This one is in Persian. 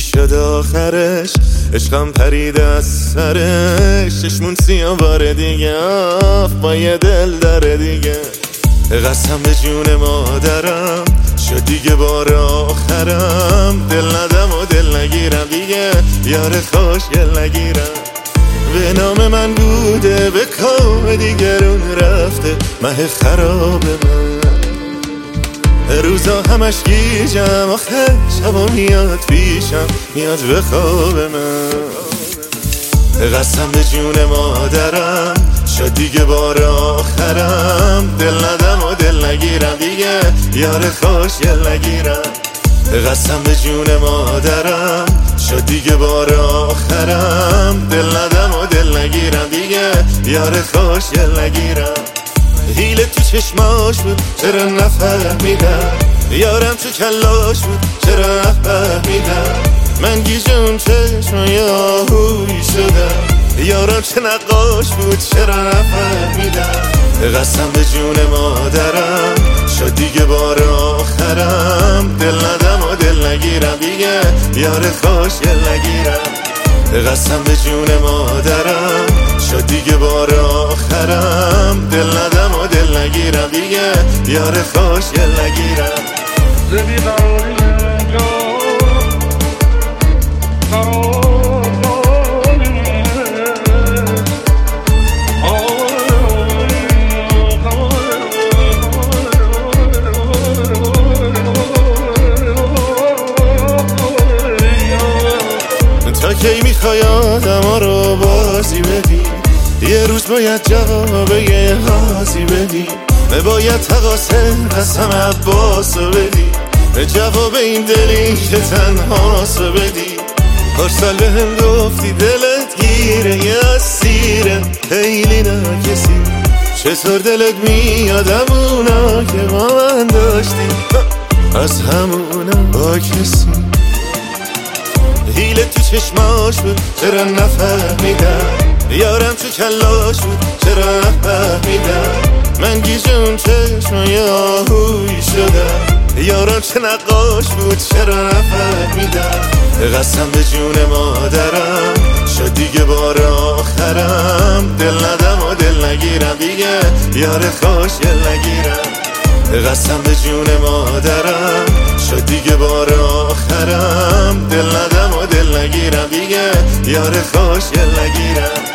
شد آخرش، عشقم پرید از سرش، چشمون سیاه بار دیگه با یه دل داره دیگه. قسم به جون مادرم شد دیگه بار آخرم، دل ندم و دل نگیرم دیگه، یار خوشگل نگیرم. به نام من بوده به کام دیگرون رفته، مه خراب من روزا همش گیجم، آخه شبا میاد پیشم، میاد به خواب من. قسم به جون مادرم شد دیگه بار آخرم، دل ندم و دل نگیرم دیگه، یار خوشگل نگیرم. قسم به جون مادرم شد دیگه بار آخرم، دل ندم و دل نگیرم دیگه، یار خوشگل نگیرم. حیله تو چشماش بود چرا نفهمیدم، یارم تو کلاش بود چرا نفهمیدم. من گیجم چشمای آهویی شدم، یارم چه نقاش بود چرا نفهمیدم. قسم به جون مادرم شد دیگه بار آخرم، دل ندم و دل نگیرم دیگه، یار خوشگل نگیرم. قسم به جون مادرم شد دیگه بار آخرم، دل ندم و دل نگیرم دیگه، یار خوشگل نگیرم. تا کی میخوای آدما رو بازی بدی، یه روز باید جواب یه حاضی بدی، باید تقاسه قسم عباسو بدی، جواب این دلی که تنهاسو بدی. هر سال به هم گفتی دلت گیره یه اسیره، خیلی ناکسی، چطور دلت میادم اونا که با من داشتی، از همونا با کسی. حیله تو چشماش بود چرا نفهمیدم، یارم تو کلاش بود چرا نفهمیدم. من گیجم چشمای آهویی شدم، یارم چه نقاش بود چرا نفهمیدم. قسم به جون مادرم شد دیگه بار آخرم، دل ندم و دل نگیرم دیگه، یار خوشگل نگیرم. قسم به جون مادرم شد دیگه بار آخرم، دل ندم و دل نگیرم دیگه، یار خوشگل نگیرم.